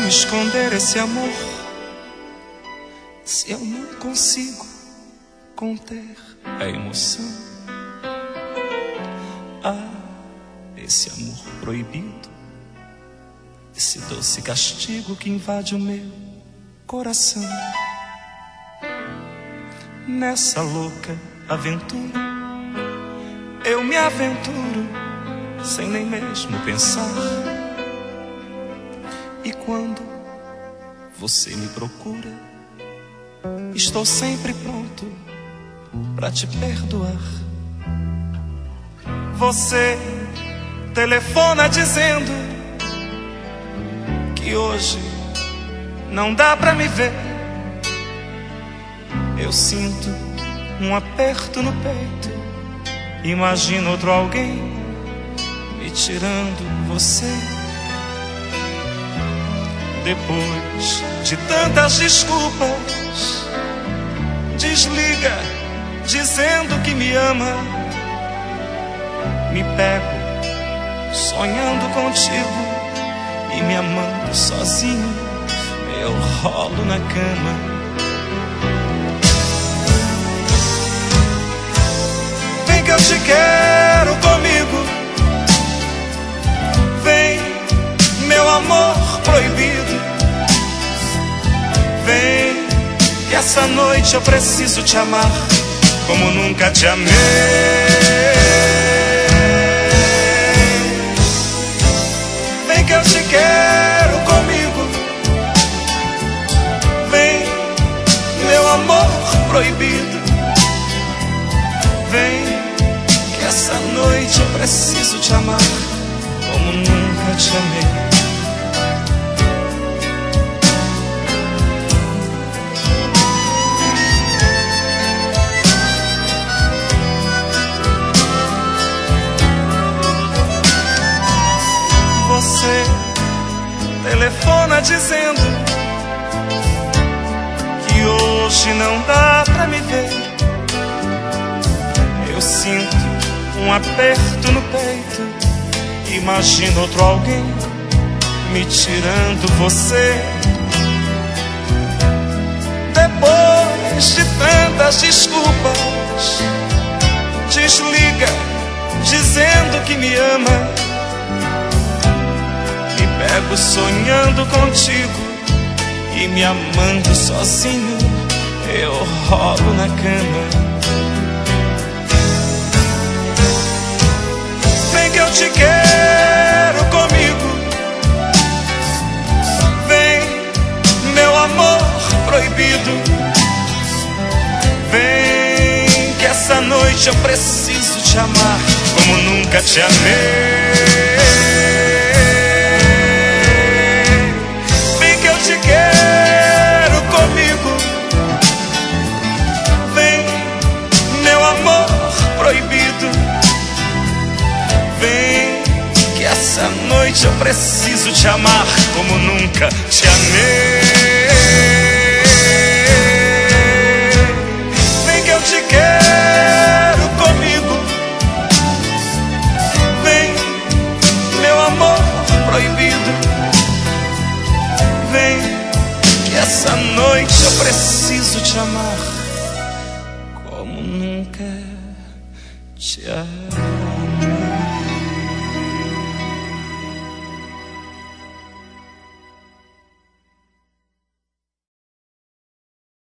esconder esse amor se eu não consigo conter a emoção? Ah, esse amor proibido, esse doce castigo que invade o meu coração. Nessa louca aventura eu me aventuro sem nem mesmo pensar. E quando você me procura, estou sempre pronto pra te perdoar. Você telefona dizendo que hoje não dá pra me ver. Eu sinto um aperto no peito, imagino outro alguém me tirando você. Depois de tantas desculpas, desliga dizendo que me ama. Me pego sonhando contigo e me amando sozinho, eu rolo na cama. Vem que eu te quero comigo, vem meu amor proibido, vem que essa noite eu preciso te amar como nunca te amei. Vem que eu te quero comigo, vem meu amor proibido, vem que essa noite eu preciso te amar como nunca te amei. Você telefona dizendo que hoje não dá pra me ver. Eu sinto um aperto no peito, imagino outro alguém me tirando você. Depois de tantas desculpas, desliga dizendo que me ama. Pego sonhando contigo e me amando sozinho, eu rolo na cama. Vem que eu te quero comigo, vem meu amor proibido, vem que essa noite eu preciso te amar como nunca te amei. Te quero comigo, vem meu amor proibido, vem que essa noite eu preciso te amar como nunca te amei. Vem que eu te quero comigo, vem meu amor proibido, vem que essa noite eu preciso te amar como nunca te amei.